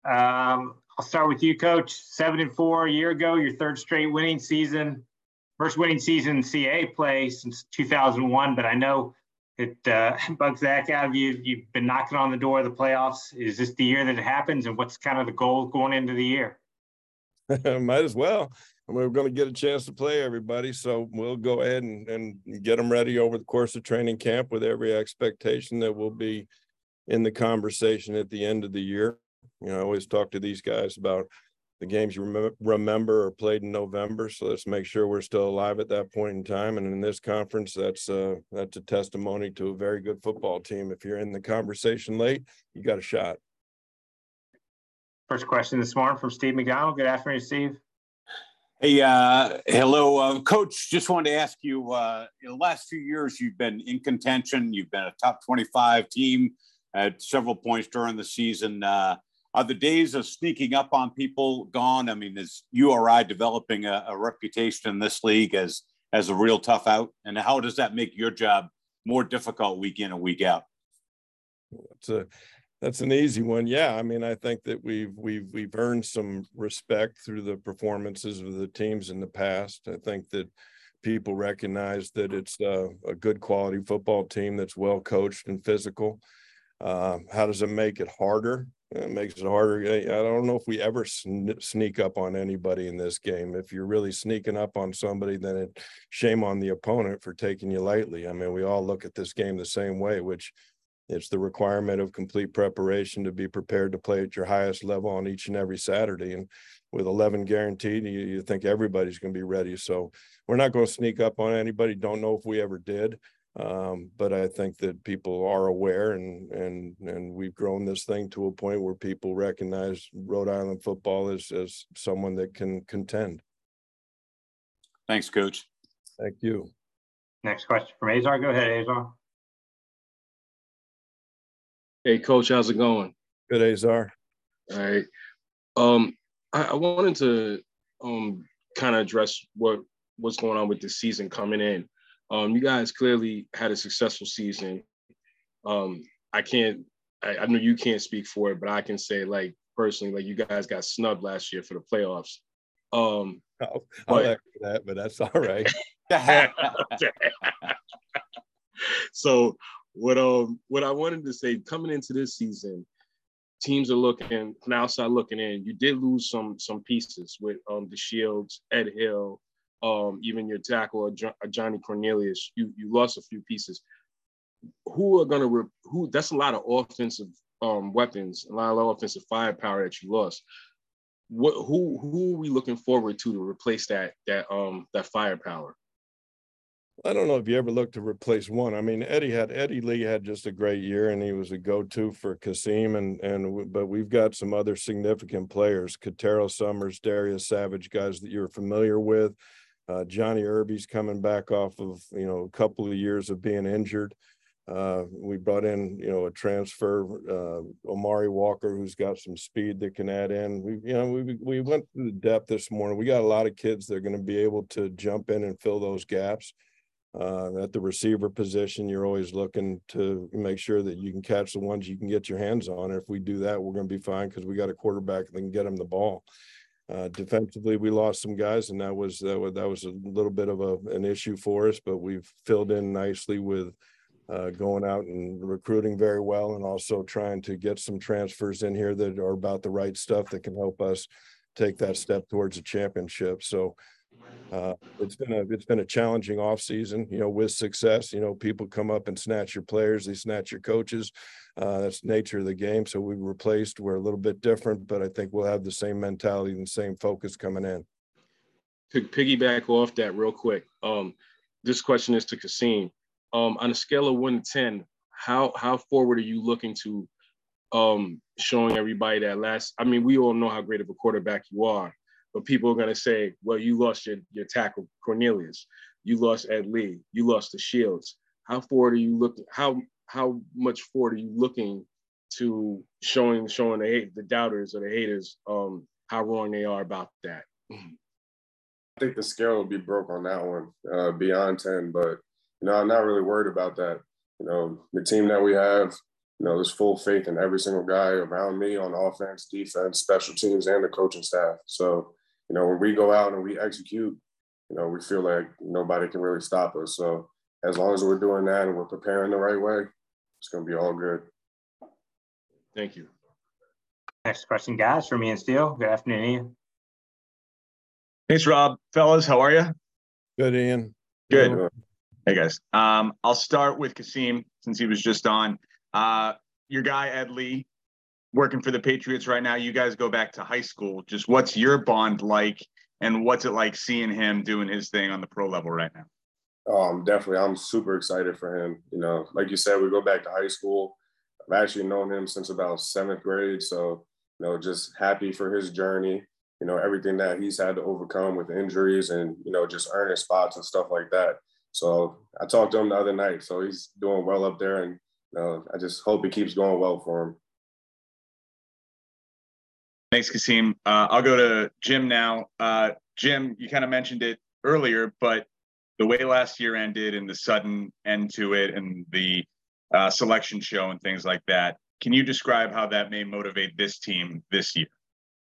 I'll start with you, Coach. 7-4 a year ago, your third straight winning season, first winning season in CA play since 2001. But I know it bugs the heck out of you. You've been knocking on the door of the playoffs. Is this the year that it happens? And what's kind of the goal going into the year? Might as well. We're going to get a chance to play everybody, so we'll go ahead and get them ready over the course of training camp with every expectation that we'll be in the conversation at the end of the year. You know, I always talk to these guys about the games you remember are played in November, so let's make sure we're still alive at that point in time. And in this conference, that's a testimony to a very good football team. If you're in the conversation late, you got a shot. First question this morning from Steve McDonald. Good afternoon, Steve. Hey, hello, Coach. Just wanted to ask you, in the last few years, you've been in contention. You've been a top 25 team at several points during the season. Are the days of sneaking up on people gone? I mean, is URI developing a reputation in this league as a real tough out? And how does that make your job more difficult week in and week out? That's an easy one. Yeah, I mean, I think that we've earned some respect through the performances of the teams in the past. I think that people recognize that it's a good quality football team that's well coached and physical. How does it make it harder? It makes it harder. I don't know if we ever sneak up on anybody in this game. If you're really sneaking up on somebody, then shame on the opponent for taking you lightly. I mean, we all look at this game the same way, which it's the requirement of complete preparation to be prepared to play at your highest level on each and every Saturday. And with 11 guaranteed, you think everybody's going to be ready. So we're not going to sneak up on anybody. Don't know if we ever did. But I think that people are aware and we've grown this thing to a point where people recognize Rhode Island football as someone that can contend. Thanks, Coach. Thank you. Next question from Azar. Go ahead, Azar. Hey, Coach, how's it going? Good, Azar. All right. I wanted to kind of address what's going on with the season coming in. You guys clearly had a successful season. I know you can't speak for it, but I can say, like, personally, like, you guys got snubbed last year for the playoffs. I'll echo that, but that's all right. So what I wanted to say, coming into this season, teams are looking from the outside looking in. You did lose some pieces with the Shields, Ed Hill, even your tackle, Johnny Cornelius. You lost a few pieces. That's a lot of offensive weapons, a lot of offensive firepower that you lost. Who are we looking forward to replace that firepower? I don't know if you ever looked to replace one. I mean, Eddie Lee had just a great year, and he was a go-to for Kasim. But we've got some other significant players: Katero Summers, Darius Savage, guys that you're familiar with. Johnny Irby's coming back off of a couple of years of being injured. We brought in a transfer, Omari Walker, who's got some speed that can add in. We went through the depth this morning. We got a lot of kids that are going to be able to jump in and fill those gaps. At the receiver position, you're always looking to make sure that you can catch the ones you can get your hands on. And if we do that, we're going to be fine because we got a quarterback that can get them the ball. Defensively, we lost some guys, and that was a little bit of an issue for us, but we've filled in nicely with going out and recruiting very well, and also trying to get some transfers in here that are about the right stuff that can help us take that step towards a championship. So it's been a challenging off season, with success. People come up and snatch your players, they snatch your coaches. That's the nature of the game. So we're a little bit different, but I think we'll have the same mentality and same focus coming in. To piggyback off that real quick, this question is to Kasim. On a scale of 1 to 10, how forward are you looking to showing everybody that we all know how great of a quarterback you are, but people are going to say, well, you lost your tackle, Cornelius. You lost Ed Lee. You lost the Shields. How forward are you looking? How much forward are you looking to showing the doubters or the haters how wrong they are about that? I think the scale will be broke on that one, beyond 10, but I'm not really worried about that. The team that we have, there's full faith in every single guy around me on offense, defense, special teams, and the coaching staff. So, when we go out and we execute, we feel like nobody can really stop us. So as long as we're doing that and we're preparing the right way, it's going to be all good. Thank you. Next question, guys, from Ian Steele. Good afternoon, Ian. Thanks, Rob. Fellas, how are you? Good, Ian. Good. Hey, guys. I'll start with Kasim since he was just on. Your guy, Ed Lee, working for the Patriots right now. You guys go back to high school. Just what's your bond like, and what's it like seeing him doing his thing on the pro level right now? Definitely. I'm super excited for him. Like you said, we go back to high school. I've actually known him since about 7th grade. So, just happy for his journey, everything that he's had to overcome with injuries and, just earning spots and stuff like that. So I talked to him the other night. So he's doing well up there. And, I just hope it keeps going well for him. Thanks, Kasim. I'll go to Jim now. Jim, you kind of mentioned it earlier, but the way last year ended and the sudden end to it and the selection show and things like that, can you describe how that may motivate this team this year?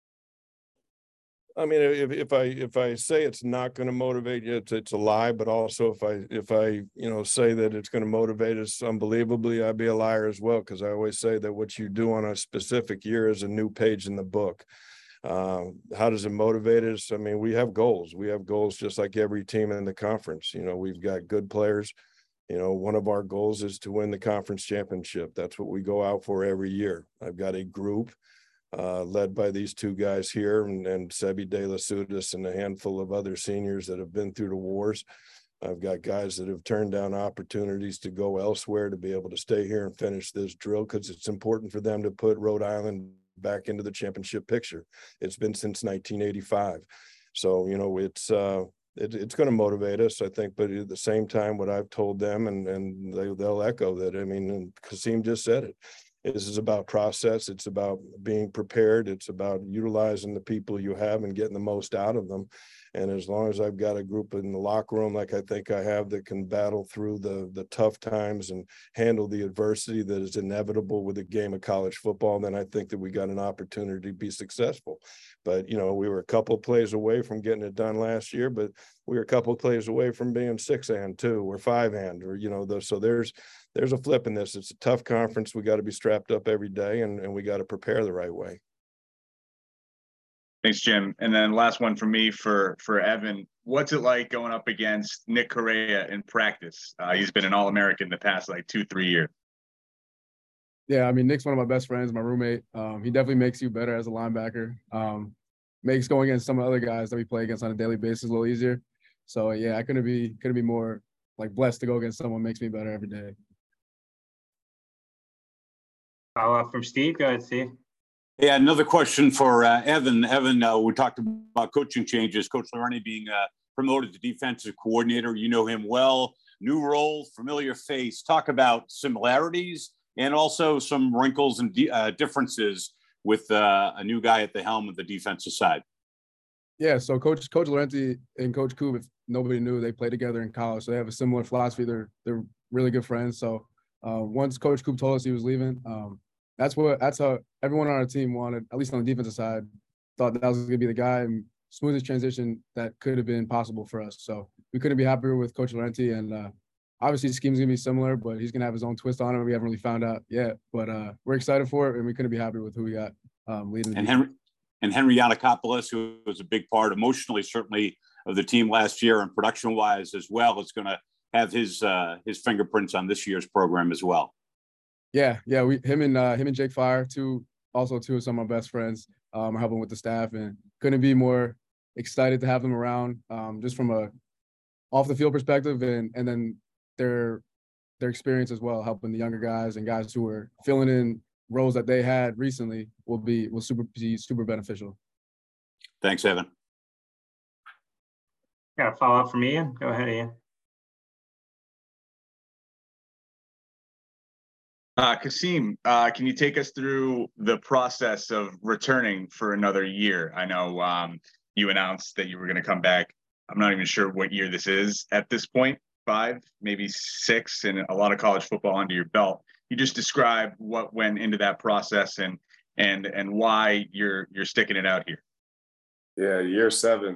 I mean, if I say it's not going to motivate you, it's a lie. But also, if I say that it's going to motivate us unbelievably, I'd be a liar as well. Because I always say that what you do on a specific year is a new page in the book. How does it motivate us? I mean, we have goals. We have goals just like every team in the conference. We've got good players. One of our goals is to win the conference championship. That's what we go out for every year. I've got a group led by these two guys here and Sebi De La Sudis and a handful of other seniors that have been through the wars. I've got guys that have turned down opportunities to go elsewhere to be able to stay here and finish this drill because it's important for them to put Rhode Island back into the championship picture. It's been since 1985. So, it's going to motivate us, I think, but at the same time, what I've told them and they'll echo that. I mean, and Kasim just said it. This is about process. It's about being prepared. It's about utilizing the people you have and getting the most out of them. And as long as I've got a group in the locker room, like I think I have, that can battle through the tough times and handle the adversity that is inevitable with a game of college football, then I think that we got an opportunity to be successful. But, we were a couple of plays away from getting it done last year, but we were a couple of plays away from being 6-and 2 or 5-and, or, so there's a flip in this. It's a tough conference. We got to be strapped up every day and we got to prepare the right way. Thanks, Jim. And then last one from me for Evan. What's it like going up against Nick Correa in practice? He's been an All-American the past 2-3 years. Yeah, I mean, Nick's one of my best friends, my roommate. He definitely makes you better as a linebacker. Makes going against some of the other guys that we play against on a daily basis a little easier. So yeah, I couldn't be more blessed to go against someone who makes me better every day. Follow up from Steve. Go ahead, Steve. Yeah, another question for Evan. Evan, we talked about coaching changes. Coach Laurenti being promoted to defensive coordinator. You know him well. New role, familiar face. Talk about similarities and also some wrinkles and differences with a new guy at the helm of the defensive side. Yeah, so Coach Laurenti and Coach Kube, if nobody knew, they played together in college, so they have a similar philosophy. They're really good friends. So once Coach Kube told us he was leaving, that's how everyone on our team wanted, at least on the defensive side, thought that was going to be the guy and smoothest transition that could have been possible for us. So we couldn't be happier with Coach Laurenti, and obviously the scheme's going to be similar, but he's going to have his own twist on it. We haven't really found out yet, but we're excited for it, and we couldn't be happier with who we got leading. And Henry Yanakopoulos, who was a big part emotionally, certainly, of the team last year and production-wise as well, is going to have his fingerprints on this year's program as well. Yeah, him and Jake Fire, two of some of my best friends, are helping with the staff, and couldn't be more excited to have them around, just from a off the field perspective, and then their experience as well, helping the younger guys and guys who are filling in roles that they had recently will be super beneficial. Thanks, Evan. Got a follow up from Ian. Go ahead, Ian. Kasim, can you take us through the process of returning for another year? I know you announced that you were going to come back. I'm not even sure what year this is at this point, 5, maybe 6, and a lot of college football under your belt. you just describe what went into that process and why you're sticking it out here. Yeah, year 7.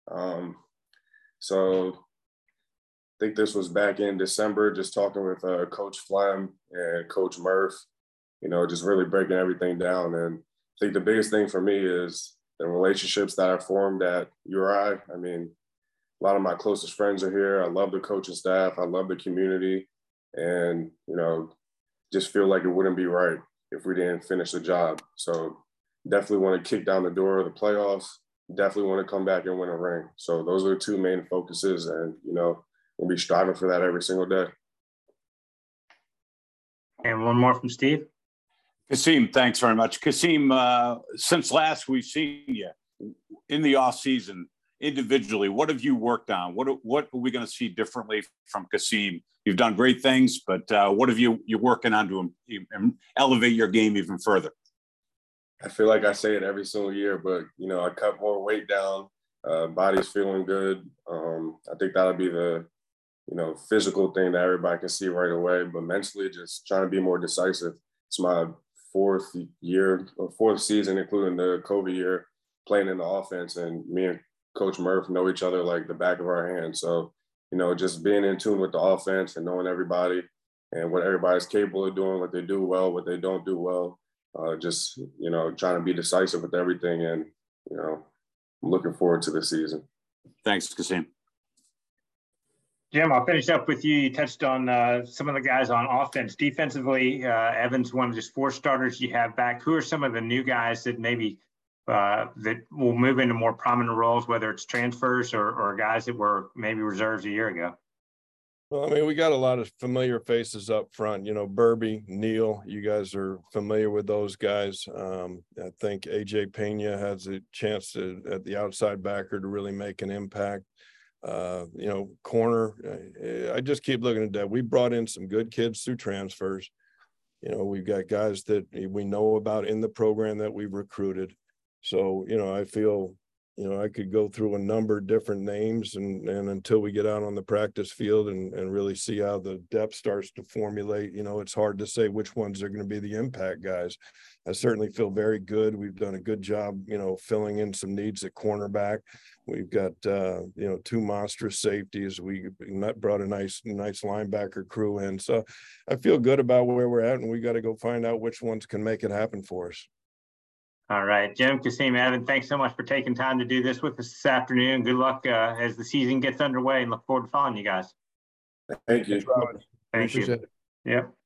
So I think this was back in December, just talking with Coach Flem and Coach Murph, just really breaking everything down. And I think the biggest thing for me is the relationships that I formed at URI. I mean, a lot of my closest friends are here. I love the coaching staff. I love the community. And, just feel like it wouldn't be right if we didn't finish the job. So definitely want to kick down the door of the playoffs. Definitely want to come back and win a ring. So those are the 2 main focuses. And, we'll be striving for that every single day. And one more from Steve. Kasim, thanks very much. Kasim, since last we've seen you in the off season individually, what have you worked on? What are we going to see differently from Kasim? You've done great things, but what have you're working on to elevate your game even further? I feel like I say it every single year, but I cut more weight down. Body's feeling good. I think that'll be the physical thing that everybody can see right away. But mentally, just trying to be more decisive. It's my 4th season, including the COVID year, playing in the offense, and me and Coach Murph know each other like the back of our hand. So, just being in tune with the offense and knowing everybody and what everybody's capable of doing, what they do well, what they don't do well. Just, trying to be decisive with everything. And, I'm looking forward to the season. Thanks, Kasim. Jim, I'll finish up with you. You touched on some of the guys on offense. Defensively, Evan's one of just 4 starters you have back. Who are some of the new guys that maybe that will move into more prominent roles, whether it's transfers or guys that were maybe reserves a year ago? Well, I mean, we got a lot of familiar faces up front, Burby, Neal, you guys are familiar with those guys. I think AJ Pena has a chance at the outside backer to really make an impact. Corner, I just keep looking at that. We brought in some good kids through transfers. We've got guys that we know about in the program that we've recruited. So, I feel, I could go through a number of different names and until we get out on the practice field and really see how the depth starts to formulate, it's hard to say which ones are going to be the impact guys. I certainly feel very good. We've done a good job, filling in some needs at cornerback. We've got, 2 monstrous safeties. We brought a nice linebacker crew in. So I feel good about where we're at, and we got to go find out which ones can make it happen for us. All right, Jim, Kasim, Evan, thanks so much for taking time to do this with us this afternoon. Good luck as the season gets underway, and look forward to following you guys. Thank you. Thank you. Yep.